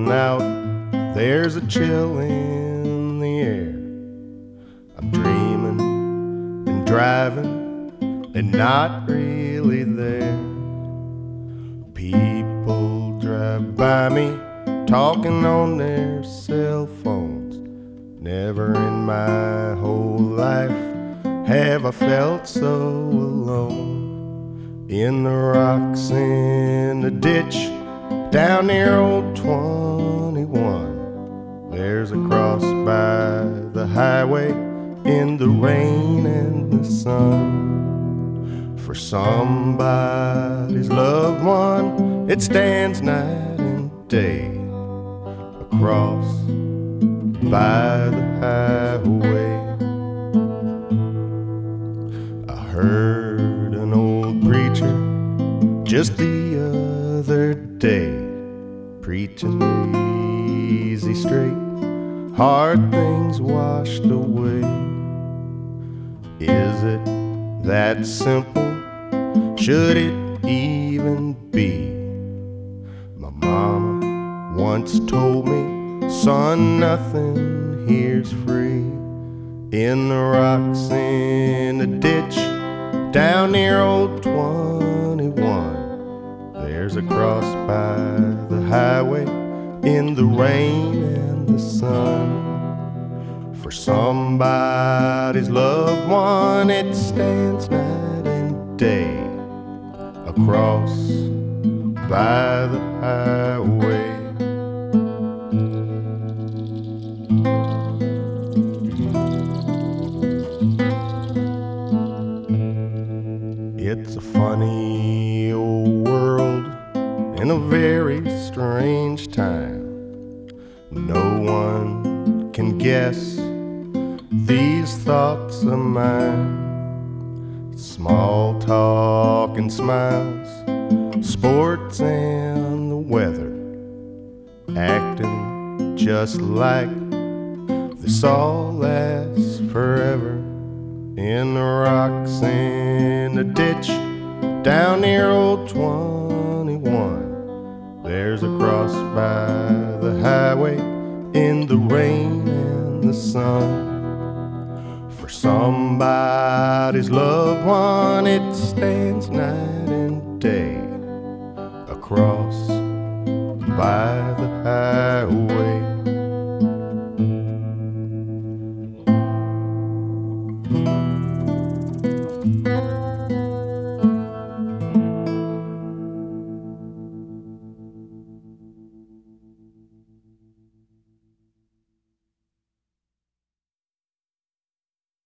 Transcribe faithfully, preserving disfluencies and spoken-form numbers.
feeling out, there's a chill in the air. I'm dreaming and driving and not really there. People drive by me talking on their cell phones. Never in my whole life have I felt so alone. In the rocks in the ditch down near old twenty-one, there's a cross by the highway in the rain and the sun. For somebody's loved one, it stands night and day across by the highway. I heard an old preacher just the other day preaching easy straight, hard things washed away. Is it that simple? Should it even be? My mama once told me, son, nothing here's free. In the rocks in the ditch down near old twenty-one, there's a cross by the highway in the rain and the sun. For somebody's loved one, it stands night and day across by the highway. It's a funny old world in a very strange time. No one can guess these thoughts of mine. Small talk and smiles, sports and the weather, acting just like this all lasts forever. In the rocks in the ditch down near old twenty-one, there's a cross by the highway in the rain and the sun. For somebody's loved one, it stands night and day across by the highway.